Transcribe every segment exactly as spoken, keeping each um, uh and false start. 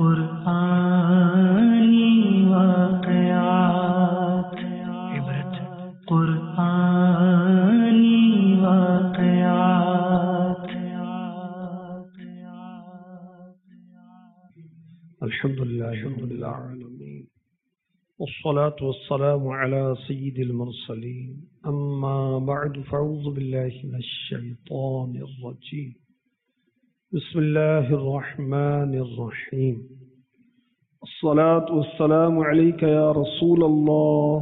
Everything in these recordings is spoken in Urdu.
قرآنی واقعات عبرت قرآنی واقعات الحمد لله رب العالمين والصلاة والسلام على سيد المرسلين أما بعد فأعوذ بالله من الشيطان الرجيم بسم الله الرحمن الرحيم الصلاة والسلام عليك يا رسول الله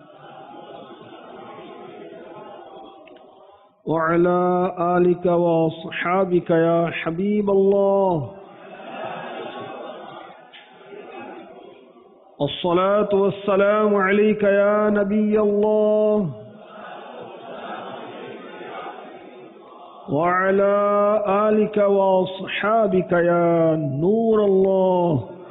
وعلى آلك وصحابك يا حبيب الله الصلاة والسلام عليك يا نبي الله وعلى آلك وصحابك يا نور الله.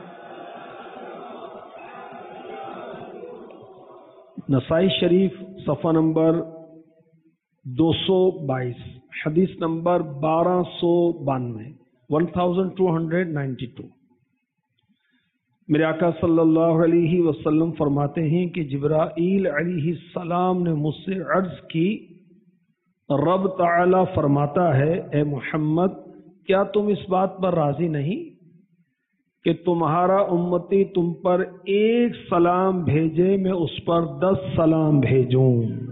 نسائی شریف صفحہ نمبر دو سو بائیس، حدیث نمبر بارہ سو بانوے one thousand two hundred ninety two. میرے آقا صلی اللہ علیہ وسلم فرماتے ہیں کہ جبرائیل علیہ السلام نے مجھ سے عرض کی، رب تعالی فرماتا ہے اے محمد کیا تم اس بات پر راضی نہیں کہ تمہارا امتی تم پر ایک سلام بھیجے میں اس پر دس سلام بھیجوں.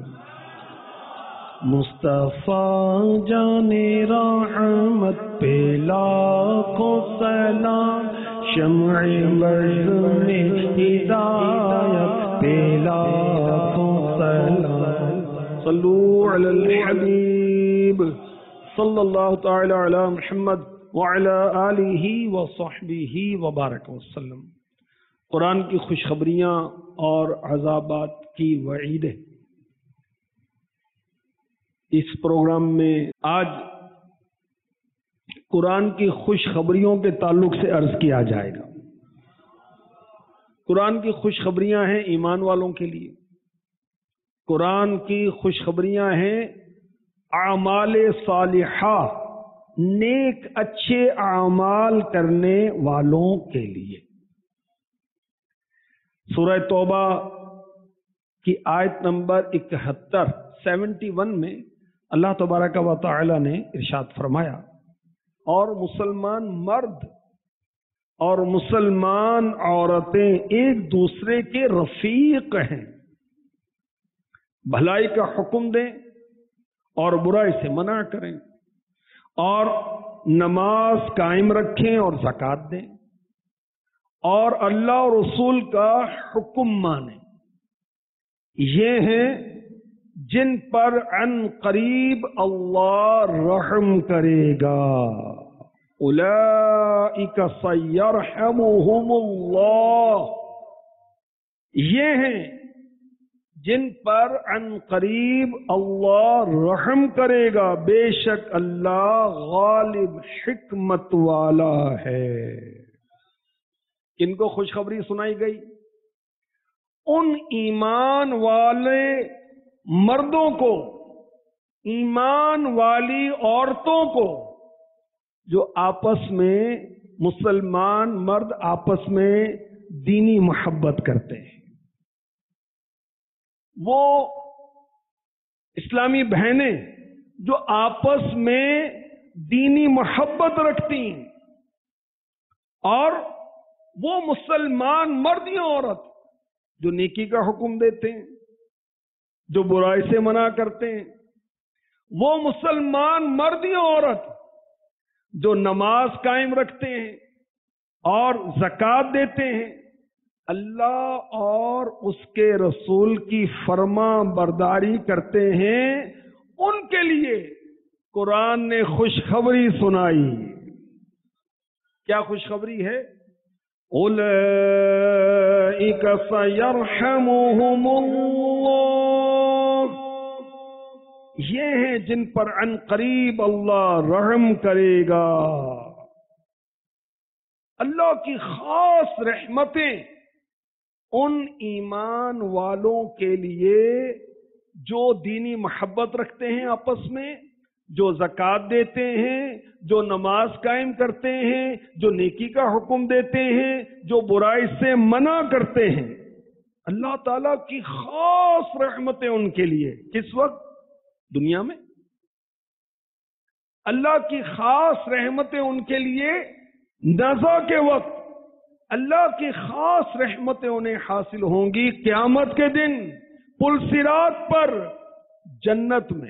مصطفیٰ جان رحمت پہ لاکھوں سلام، شمع برد میں ہدایت پہ لاکھوں سلام. صلو علی الحبیب صلی اللہ تعالی علی محمد وعلی آلہ وصحبہ وبارک وسلم. قرآن کی خوشخبریاں اور عذابات کی وعیدیں. اس پروگرام میں آج قرآن کی خوشخبریوں کے تعلق سے عرض کیا جائے گا. قرآن کی خوشخبریاں ہیں ایمان والوں کے لیے. قرآن کی خوشخبریاں ہیں اعمال صالحہ، نیک اچھے اعمال کرنے والوں کے لیے. سورہ توبہ کی آیت نمبر اکہتر سیونٹی ون میں اللہ تبارک و تعالی نے ارشاد فرمایا، اور مسلمان مرد اور مسلمان عورتیں ایک دوسرے کے رفیق ہیں، بھلائی کا حکم دیں اور برائی سے منع کریں، اور نماز قائم رکھیں اور زکوٰۃ دیں، اور اللہ اور رسول کا حکم مانیں. یہ ہیں جن پر عن قریب اللہ رحم کرے گا. اولئک سیرحمہم اللہ. یہ ہیں جن پر عن قریب اللہ رحم کرے گا، بے شک اللہ غالب حکمت والا ہے. کن کو خوشخبری سنائی گئی؟ ان ایمان والے مردوں کو، ایمان والی عورتوں کو جو آپس میں، مسلمان مرد آپس میں دینی محبت کرتے ہیں. وہ اسلامی بہنیں جو آپس میں دینی محبت رکھتی ہیں، اور وہ مسلمان مرد یا عورت جو نیکی کا حکم دیتے ہیں، جو برائی سے منع کرتے ہیں. وہ مسلمان مرد یا عورت جو نماز قائم رکھتے ہیں اور زکوٰۃ دیتے ہیں، اللہ اور اس کے رسول کی فرما برداری کرتے ہیں، ان کے لیے قرآن نے خوشخبری سنائی. کیا خوشخبری ہے؟ اولئک سیرحمہم اللہ. یہ ہیں جن پر عن قریب اللہ رحم کرے گا. اللہ کی خاص رحمتیں ان ایمان والوں کے لیے جو دینی محبت رکھتے ہیں آپس میں جو زکوٰۃ دیتے ہیں، جو نماز قائم کرتے ہیں، جو نیکی کا حکم دیتے ہیں، جو برائی سے منع کرتے ہیں، اللہ تعالیٰ کی خاص رحمتیں ان کے لیے کس وقت؟ دنیا میں۔ اللہ کی خاص رحمتیں ان کے لیے نزا کے وقت، اللہ کی خاص رحمتیں انہیں حاصل ہوں گی قیامت کے دن پل صراط پر، جنت میں۔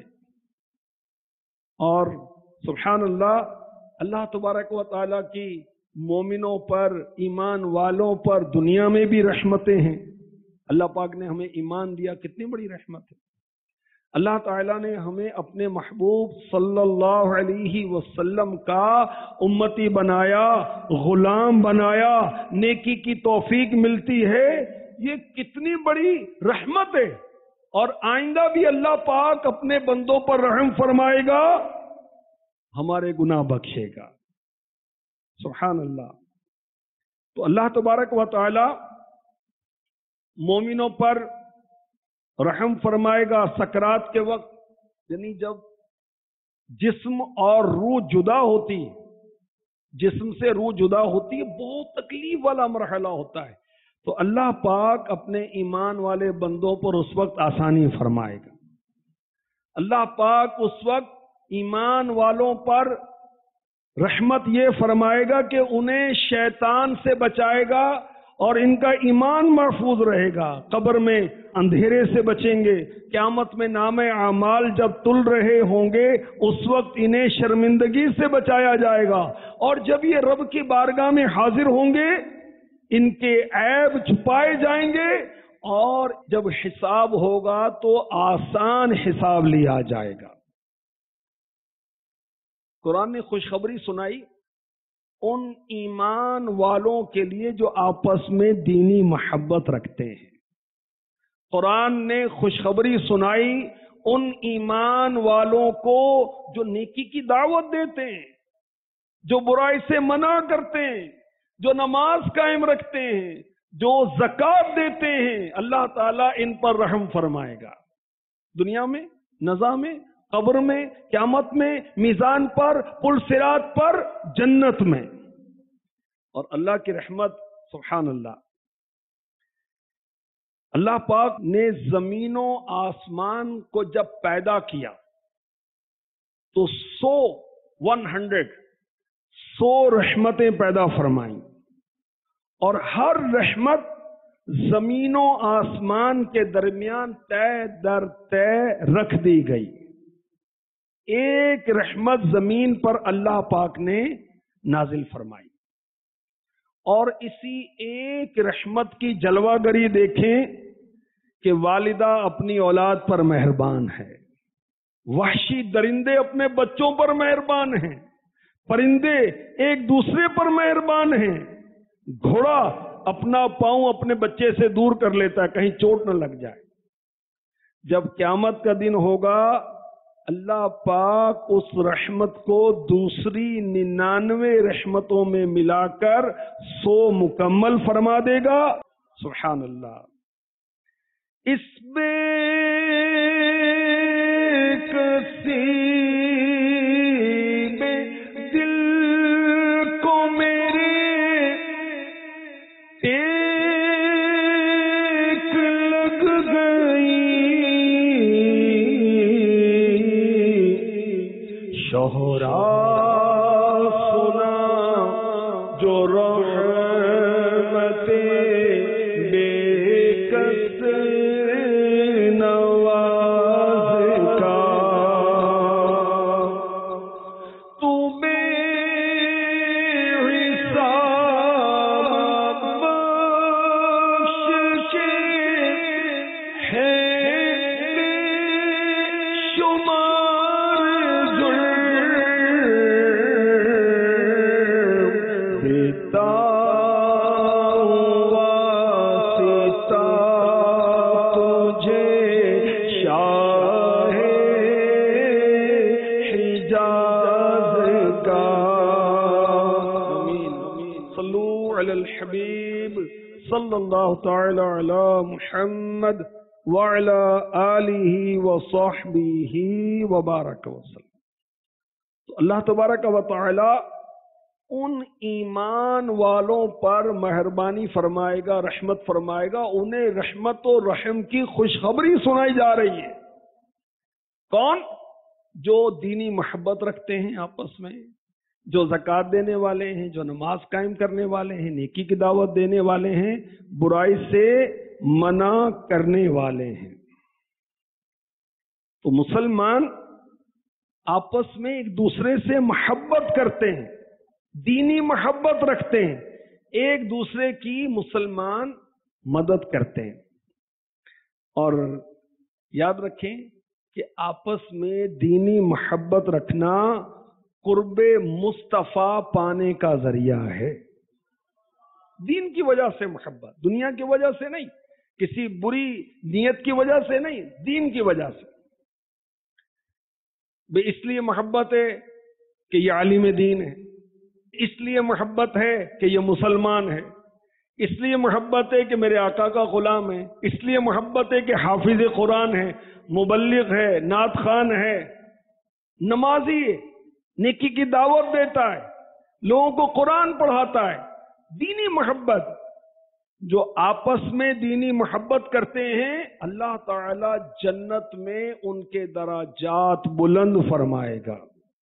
اور سبحان اللہ، اللہ تبارک و تعالیٰ کی مومنوں پر، ایمان والوں پر دنیا میں بھی رحمتیں ہیں۔ اللہ پاک نے ہمیں ایمان دیا، کتنی بڑی رحمت ہے۔ اللہ تعالیٰ نے ہمیں اپنے محبوب صلی اللہ علیہ وسلم کا امتی بنایا، غلام بنایا، نیکی کی توفیق ملتی ہے، یہ کتنی بڑی رحمت ہے۔ اور آئندہ بھی اللہ پاک اپنے بندوں پر رحم فرمائے گا، ہمارے گناہ بخشے گا۔ سبحان اللہ۔ تو اللہ تبارک و تعالی مومنوں پر رحم فرمائے گا سکرات کے وقت، یعنی جب جسم اور روح جدا ہوتی، جسم سے روح جدا ہوتی ہے، بہت تکلیف والا مرحلہ ہوتا ہے، تو اللہ پاک اپنے ایمان والے بندوں پر اس وقت آسانی فرمائے گا۔ اللہ پاک اس وقت ایمان والوں پر رحمت یہ فرمائے گا کہ انہیں شیطان سے بچائے گا اور ان کا ایمان محفوظ رہے گا، قبر میں اندھیرے سے بچیں گے، قیامت میں نام اعمال جب تل رہے ہوں گے اس وقت انہیں شرمندگی سے بچایا جائے گا، اور جب یہ رب کی بارگاہ میں حاضر ہوں گے ان کے عیب چھپائے جائیں گے، اور جب حساب ہوگا تو آسان حساب لیا جائے گا۔ قرآن نے خوشخبری سنائی ان ایمان والوں کے لیے جو آپس میں دینی محبت رکھتے ہیں۔ قرآن نے خوشخبری سنائی ان ایمان والوں کو جو نیکی کی دعوت دیتے ہیں، جو برائی سے منع کرتے ہیں، جو نماز قائم رکھتے ہیں، جو زکوٰۃ دیتے ہیں، اللہ تعالیٰ ان پر رحم فرمائے گا، دنیا میں، نزا میں، قبر میں، قیامت میں، میزان پر، پل صراط پر، جنت میں۔ اور اللہ کی رحمت، سبحان اللہ، اللہ پاک نے زمین و آسمان کو جب پیدا کیا تو سو ون ہنڈریڈ سو رحمتیں پیدا فرمائیں، اور ہر رحمت زمین و آسمان کے درمیان طے در طے رکھ دی گئی۔ ایک رحمت زمین پر اللہ پاک نے نازل فرمائی، اور اسی ایک رحمت کی جلوہ گری دیکھیں کہ والدہ اپنی اولاد پر مہربان ہے، وحشی درندے اپنے بچوں پر مہربان ہیں، پرندے ایک دوسرے پر مہربان ہیں، گھوڑا اپنا پاؤں اپنے بچے سے دور کر لیتا ہے کہیں چوٹ نہ لگ جائے۔ جب قیامت کا دن ہوگا اللہ پاک اس رحمت کو دوسری ننانوے رحمتوں میں ملا کر سو مکمل فرما دے گا۔ سبحان اللہ۔ اس بے کسی بے دل کو میرے ایک لگ گئی، شہرا سنا جو رحمت بے کس نواز کا، تو بے حساب بخش کے ہے الحبیب صلی اللہ تعالی علی محمد وعلی آلہ وصحبہ وبارک وسلم۔ تو اللہ تبارک و تعالی ان ایمان والوں پر مہربانی فرمائے گا، رحمت فرمائے گا، انہیں رحمت و رحم کی خوشخبری سنائی جا رہی ہے۔ کون؟ جو دینی محبت رکھتے ہیں آپس میں، جو زکوٰۃ دینے والے ہیں، جو نماز قائم کرنے والے ہیں، نیکی کی دعوت دینے والے ہیں، برائی سے منع کرنے والے ہیں۔ تو مسلمان آپس میں ایک دوسرے سے محبت کرتے ہیں، دینی محبت رکھتے ہیں، ایک دوسرے کی مسلمان مدد کرتے ہیں۔ اور یاد رکھیں کہ آپس میں دینی محبت رکھنا قرب مصطفیٰ پانے کا ذریعہ ہے۔ دین کی وجہ سے محبت، دنیا کی وجہ سے نہیں، کسی بری نیت کی وجہ سے نہیں، دین کی وجہ سے۔ بے اس لیے محبت ہے کہ یہ عالم دین ہے، اس لیے محبت ہے کہ یہ مسلمان ہے، اس لیے محبت ہے کہ میرے آقا کا غلام ہے، اس لیے محبت ہے کہ حافظ قرآن ہے، مبلغ ہے، نعت خوان ہے، نمازی ہے، نیکی کی دعوت دیتا ہے، لوگوں کو قرآن پڑھاتا ہے۔ دینی محبت، جو آپس میں دینی محبت کرتے ہیں، اللہ تعالی جنت میں ان کے درجات بلند فرمائے گا۔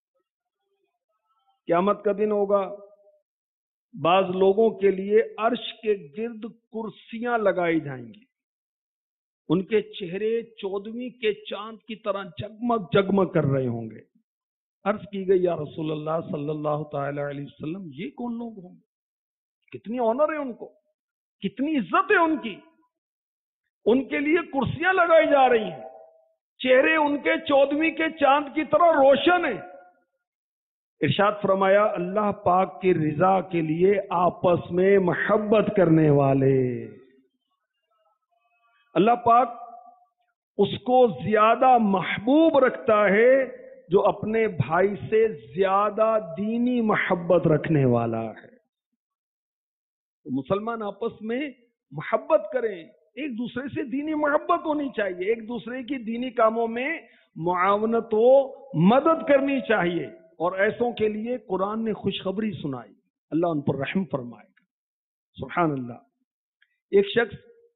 قیامت کا دن ہوگا، بعض لوگوں کے لیے عرش کے گرد کرسیاں لگائی جائیں گی، ان کے چہرے چودویں کے چاند کی طرح جگمگ جگمگ کر رہے ہوں گے۔ عرض کی گئی یا رسول اللہ صلی اللہ تعالی علیہ وسلم، یہ کون لوگ ہوں گے؟ کتنی آنر ہے ان کو، کتنی عزت ہے ان کی، ان کے لیے کرسیاں لگائی جا رہی ہیں، چہرے ان کے چودویں کے چاند کی طرح روشن ہیں۔ ارشاد فرمایا اللہ پاک کی رضا کے لیے آپس میں محبت کرنے والے، اللہ پاک اس کو زیادہ محبوب رکھتا ہے جو اپنے بھائی سے زیادہ دینی محبت رکھنے والا ہے۔ تو مسلمان آپس میں محبت کریں، ایک دوسرے سے دینی محبت ہونی چاہیے، ایک دوسرے کی دینی کاموں میں معاونت و مدد کرنی چاہیے، اور ایسوں کے لیے قرآن نے خوشخبری سنائی، اللہ ان پر رحم فرمائے گا۔ سبحان اللہ۔ ایک شخص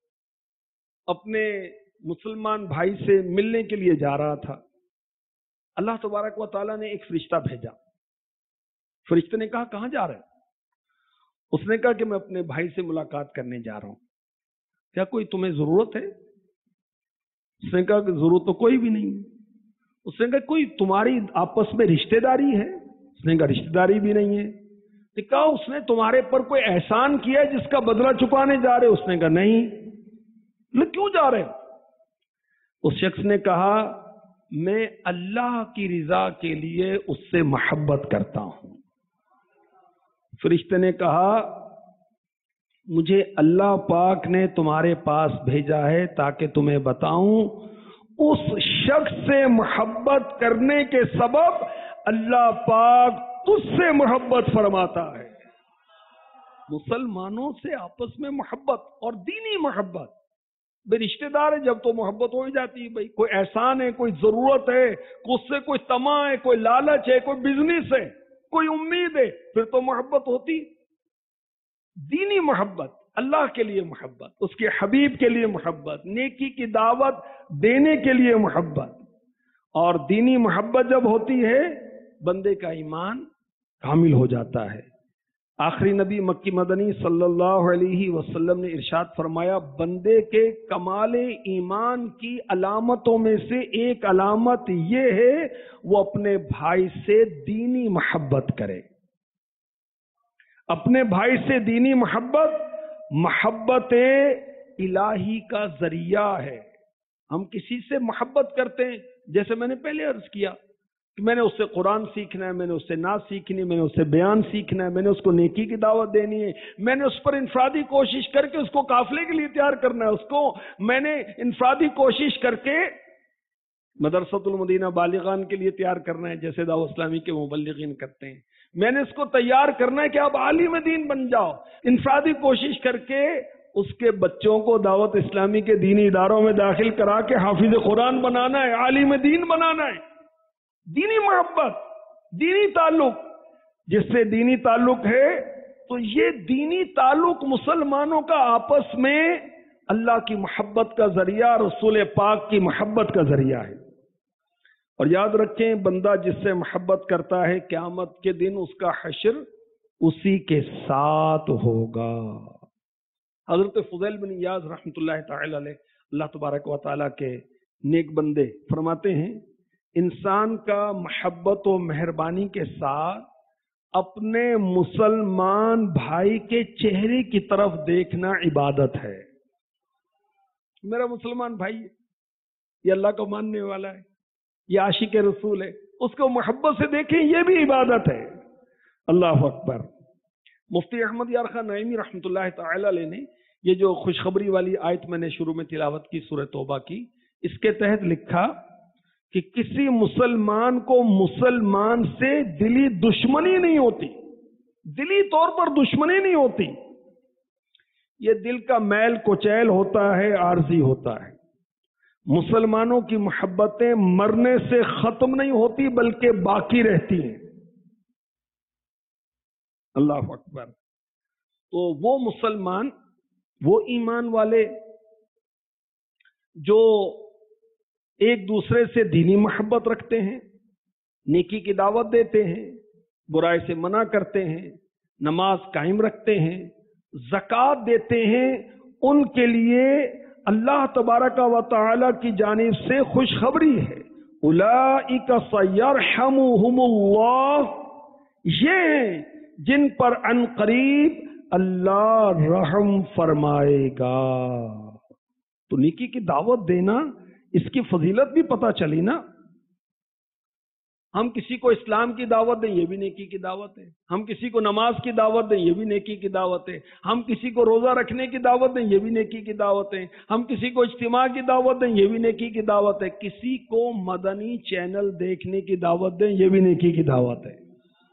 اپنے مسلمان بھائی سے ملنے کے لیے جا رہا تھا، اللہ تبارک و تعالیٰ نے ایک فرشتہ بھیجا۔ فرشتے نے کہا کہاں جا رہے؟ اس نے کہا کہ میں اپنے بھائی سے ملاقات کرنے جا رہا ہوں، کیا کوئی تمہیں ضرورت ہے؟ اس نے کہا کہ ضرورت تو کوئی بھی نہیں۔ اس نے کہا کوئی تمہاری آپس میں رشتہ داری ہے؟ اس نے کہا رشتہ داری بھی نہیں ہے۔ کہا اس نے تمہارے پر کوئی احسان کیا ہے جس کا بدلہ چکانے جا رہے؟ اس نے کہا نہیں۔ لوگ کیوں جا رہے؟ اس شخص نے کہا میں اللہ کی رضا کے لیے اس سے محبت کرتا ہوں۔ فرشتے نے کہا مجھے اللہ پاک نے تمہارے پاس بھیجا ہے تاکہ تمہیں بتاؤں اس شخص سے محبت کرنے کے سبب اللہ پاک تجھ سے محبت فرماتا ہے۔ مسلمانوں سے آپس میں محبت اور دینی محبت، بے رشتہ دار ہے جب تو محبت ہو ہی جاتی ہے، بھائی کوئی احسان ہے، کوئی ضرورت ہے، اس سے کوئی طمع ہے، کوئی لالچ ہے، کوئی بزنس ہے، کوئی امید ہے، پھر تو محبت ہوتی۔ دینی محبت، اللہ کے لیے محبت، اس کے حبیب کے لیے محبت، نیکی کی دعوت دینے کے لیے محبت، اور دینی محبت جب ہوتی ہے بندے کا ایمان کامل ہو جاتا ہے۔ آخری نبی مکی مدنی صلی اللہ علیہ وسلم نے ارشاد فرمایا بندے کے کمال ایمان کی علامتوں میں سے ایک علامت یہ ہے وہ اپنے بھائی سے دینی محبت کرے۔ اپنے بھائی سے دینی محبت محبت الہی کا ذریعہ ہے۔ ہم کسی سے محبت کرتے ہیں، جیسے میں نے پہلے عرض کیا کہ میں نے اس سے قرآن سیکھنا ہے، میں نے اس سے نعت سیکھنی ہے، میں نے اس سے بیان سیکھنا ہے، میں نے اس کو نیکی کی دعوت دینی ہے، میں نے اس پر انفرادی کوشش کر کے اس کو قافلے کے لیے تیار کرنا ہے، اس کو میں نے انفرادی کوشش کر کے مدرسۃ المدینہ بالغان کے لیے تیار کرنا ہے، جیسے دعوت اسلامی کے مبلغین کرتے ہیں، میں نے اس کو تیار کرنا ہے کہ آپ عالم دین بن جاؤ، انفرادی کوشش کر کے اس کے بچوں کو دعوت اسلامی کے دینی اداروں میں داخل کرا کے حافظ قرآن بنانا ہے، عالم دین بنانا ہے۔ دینی محبت دینی تعلق، جس سے دینی تعلق ہے تو یہ دینی تعلق مسلمانوں کا آپس میں اللہ کی محبت کا ذریعہ، رسول پاک کی محبت کا ذریعہ ہے۔ اور یاد رکھیں، بندہ جس سے محبت کرتا ہے قیامت کے دن اس کا حشر اسی کے ساتھ ہوگا۔ حضرت فضیل بن ایاض رحمۃ اللہ تعالی علیہ، اللہ تبارک و تعالیٰ کے نیک بندے، فرماتے ہیں انسان کا محبت و مہربانی کے ساتھ اپنے مسلمان بھائی کے چہرے کی طرف دیکھنا عبادت ہے۔ میرا مسلمان بھائی ہے، یہ اللہ کو ماننے والا ہے، یہ عاشق رسول ہے، اس کو محبت سے دیکھیں، یہ بھی عبادت ہے۔ اللہ اکبر۔ مفتی احمد یار خان نعیمی رحمۃ اللہ تعالی علیہ نے یہ جو خوشخبری والی آیت میں نے شروع میں تلاوت کی سورہ توبہ کی، اس کے تحت لکھا کہ کسی مسلمان کو مسلمان سے دلی دشمنی نہیں ہوتی، دلی طور پر دشمنی نہیں ہوتی، یہ دل کا میل کچیل ہوتا ہے، عارضی ہوتا ہے۔ مسلمانوں کی محبتیں مرنے سے ختم نہیں ہوتی بلکہ باقی رہتی ہیں۔ اللہ اکبر۔ تو وہ مسلمان، وہ ایمان والے جو ایک دوسرے سے دینی محبت رکھتے ہیں، نیکی کی دعوت دیتے ہیں، برائی سے منع کرتے ہیں، نماز قائم رکھتے ہیں، زکوٰۃ دیتے ہیں، ان کے لیے اللہ تبارک و تعالی کی جانب سے خوشخبری ہے۔ اولئک سیرحمہم اللہ، یہ ہیں جن پر عن قریب اللہ رحم فرمائے گا۔ تو نیکی کی دعوت دینا، اس کی فضیلت بھی پتہ چلی نا۔ ہم کسی کو اسلام کی دعوت دیں، یہ بھی نیکی کی دعوت ہے۔ ہم کسی کو نماز کی دعوت دیں، یہ بھی نیکی کی دعوت ہے۔ ہم کسی کو روزہ رکھنے کی دعوت دیں، یہ بھی نیکی کی دعوت ہے۔ ہم کسی کو اجتماع کی دعوت دیں، یہ بھی نیکی کی دعوت ہے۔ کسی کو مدنی چینل دیکھنے کی دعوت دیں، یہ بھی نیکی کی دعوت ہے۔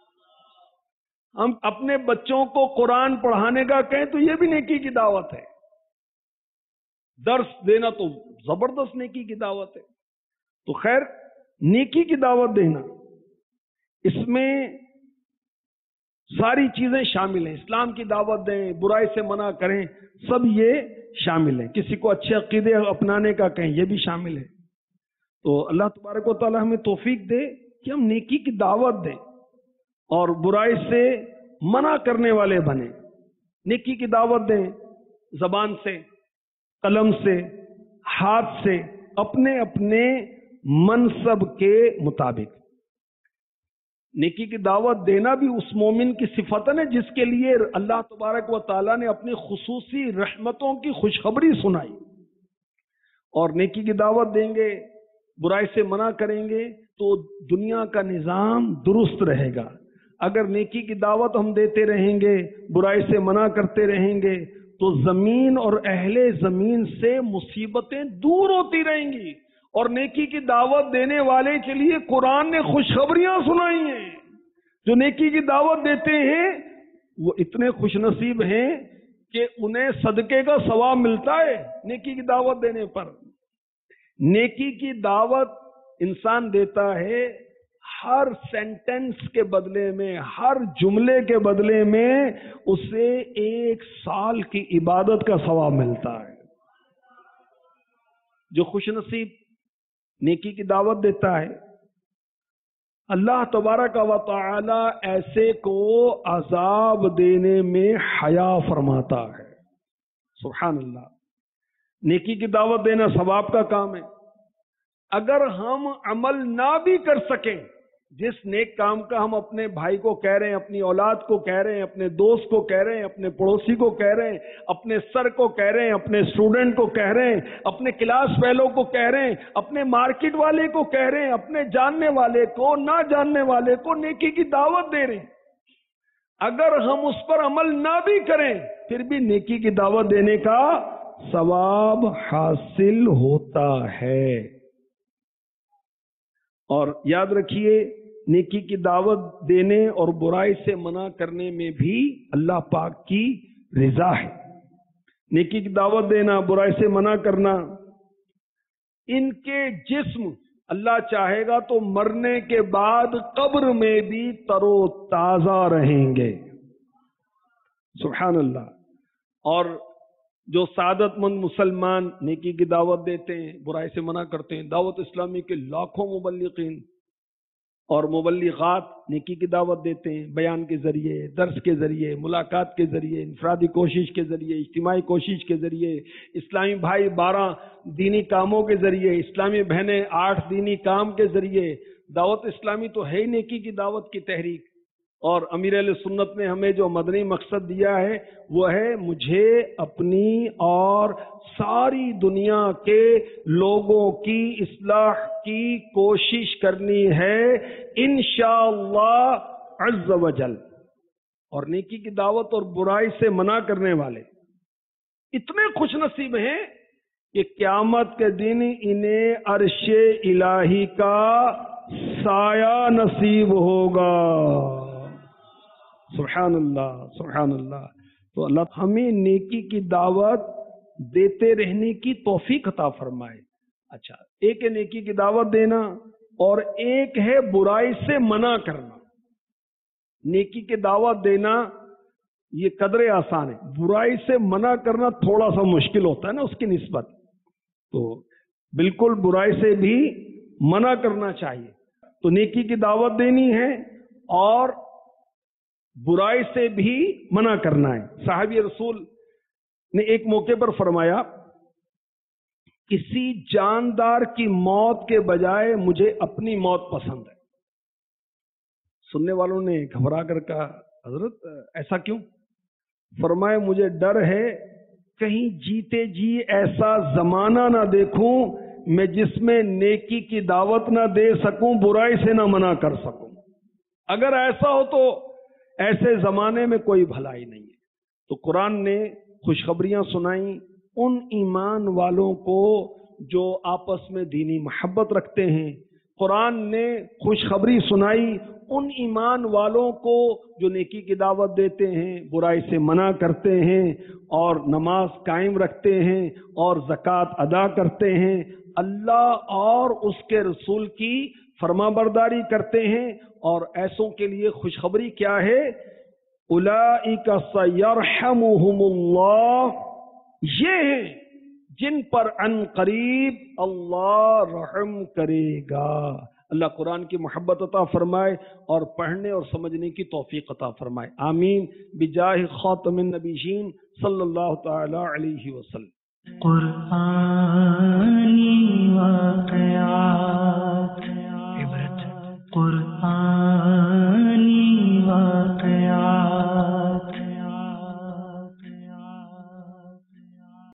ہم اپنے بچوں کو قرآن پڑھانے کا کہیں تو یہ بھی نیکی کی دعوت ہے۔ درس دینا تو زبردست نیکی کی دعوت ہے۔ تو خیر، نیکی کی دعوت دینا، اس میں ساری چیزیں شامل ہیں۔ اسلام کی دعوت دیں، برائی سے منع کریں، سب یہ شامل ہیں۔ کسی کو اچھے عقیدے اپنانے کا کہیں، یہ بھی شامل ہے۔ تو اللہ تبارک و تعالی ہمیں توفیق دے کہ ہم نیکی کی دعوت دیں اور برائی سے منع کرنے والے بنیں۔ نیکی کی دعوت دیں زبان سے، قلم سے، ہاتھ سے، اپنے اپنے منصب کے مطابق۔ نیکی کی دعوت دینا بھی اس مومن کی صفت ہے جس کے لیے اللہ تبارک و تعالیٰ نے اپنی خصوصی رحمتوں کی خوشخبری سنائی۔ اور نیکی کی دعوت دیں گے، برائی سے منع کریں گے تو دنیا کا نظام درست رہے گا۔ اگر نیکی کی دعوت ہم دیتے رہیں گے، برائی سے منع کرتے رہیں گے تو زمین اور اہل زمین سے مصیبتیں دور ہوتی رہیں گی۔ اور نیکی کی دعوت دینے والے کے لیے قرآن نے خوشخبریاں سنائی ہیں۔ جو نیکی کی دعوت دیتے ہیں وہ اتنے خوش نصیب ہیں کہ انہیں صدقے کا ثواب ملتا ہے نیکی کی دعوت دینے پر۔ نیکی کی دعوت انسان دیتا ہے، ہر سینٹنس کے بدلے میں، ہر جملے کے بدلے میں اسے ایک سال کی عبادت کا ثواب ملتا ہے۔ جو خوش نصیب نیکی کی دعوت دیتا ہے، اللہ تبارک و تعالی ایسے کو عذاب دینے میں حیا فرماتا ہے۔ سبحان اللہ۔ نیکی کی دعوت دینا ثواب کا کام ہے۔ اگر ہم عمل نہ بھی کر سکیں، جس نیک کام کا ہم اپنے بھائی کو کہہ رہے ہیں، اپنی اولاد کو کہہ رہے ہیں، اپنے دوست کو کہہ رہے ہیں، اپنے پڑوسی کو کہہ رہے ہیں، اپنے سر کو کہہ رہے ہیں، اپنے اسٹوڈنٹ کو کہہ رہے ہیں، اپنے کلاس فیلو کو کہہ رہے ہیں، اپنے مارکیٹ والے کو کہہ رہے ہیں، اپنے جاننے والے کو، نہ جاننے والے کو نیکی کی دعوت دے رہے ہیں، اگر ہم اس پر عمل نہ بھی کریں پھر بھی نیکی کی دعوت دینے کا ثواب حاصل ہوتا ہے۔ اور یاد رکھیے، نیکی کی دعوت دینے اور برائی سے منع کرنے میں بھی اللہ پاک کی رضا ہے۔ نیکی کی دعوت دینا، برائی سے منع کرنا، ان کے جسم اللہ چاہے گا تو مرنے کے بعد قبر میں بھی تر و تازہ رہیں گے. سبحان اللہ. اور جو سعادت مند مسلمان نیکی کی دعوت دیتے ہیں، برائی سے منع کرتے ہیں، دعوت اسلامی کے لاکھوں مبلغین اور مبلغات نیکی کی دعوت دیتے ہیں، بیان کے ذریعے، درس کے ذریعے، ملاقات کے ذریعے، انفرادی کوشش کے ذریعے، اجتماعی کوشش کے ذریعے، اسلامی بھائی بارہ دینی کاموں کے ذریعے، اسلامی بہنیں آٹھ دینی کام کے ذریعے. دعوت اسلامی تو ہے ہی نیکی کی دعوت کی تحریک. اور امیر اہل سنت نے ہمیں جو مدنی مقصد دیا ہے وہ ہے مجھے اپنی اور ساری دنیا کے لوگوں کی اصلاح کی کوشش کرنی ہے انشاءاللہ عز و جل. اور نیکی کی دعوت اور برائی سے منع کرنے والے اتنے خوش نصیب ہیں کہ قیامت کے دن انہیں عرش الہی کا سایہ نصیب ہوگا. سبحان اللہ سبحان اللہ. تو اللہ ہمیں نیکی کی دعوت دیتے رہنے کی توفیق عطا فرمائے. اچھا، ایک ہے نیکی کی دعوت دینا اور ایک ہے برائی سے منع کرنا. نیکی کی دعوت دینا یہ قدرے آسان ہے، برائی سے منع کرنا تھوڑا سا مشکل ہوتا ہے نا اس کی نسبت. تو بالکل برائی سے بھی منع کرنا چاہیے. تو نیکی کی دعوت دینی ہے اور برائی سے بھی منع کرنا ہے. صحابی رسول نے ایک موقع پر فرمایا کسی جاندار کی موت کے بجائے مجھے اپنی موت پسند ہے. سننے والوں نے گھبرا کر کہا حضرت ایسا کیوں؟ فرمائے مجھے ڈر ہے کہیں جیتے جی ایسا زمانہ نہ دیکھوں میں جس میں نیکی کی دعوت نہ دے سکوں، برائی سے نہ منع کر سکوں. اگر ایسا ہو تو ایسے زمانے میں کوئی بھلائی نہیں ہے. تو قرآن نے خوشخبریاں سنائیں ان ایمان والوں کو جو آپس میں دینی محبت رکھتے ہیں. قرآن نے خوشخبری سنائی ان ایمان والوں کو جو نیکی کی دعوت دیتے ہیں، برائی سے منع کرتے ہیں اور نماز قائم رکھتے ہیں اور زکوٰۃ ادا کرتے ہیں، اللہ اور اس کے رسول کی فرما برداری کرتے ہیں. اور ایسوں کے لیے خوشخبری کیا ہے؟ اولئک سیرحمہم اللہ، یہ ہیں جن پر عن قریب اللہ رحم کرے گا. اللہ قرآن کی محبت عطا فرمائے اور پڑھنے اور سمجھنے کی توفیق عطا فرمائے. آمین بجاہ خاتم النبیین صلی اللہ تعالی علیہ وسلم. قرآنی واقعات عبرت قرآنی واقعات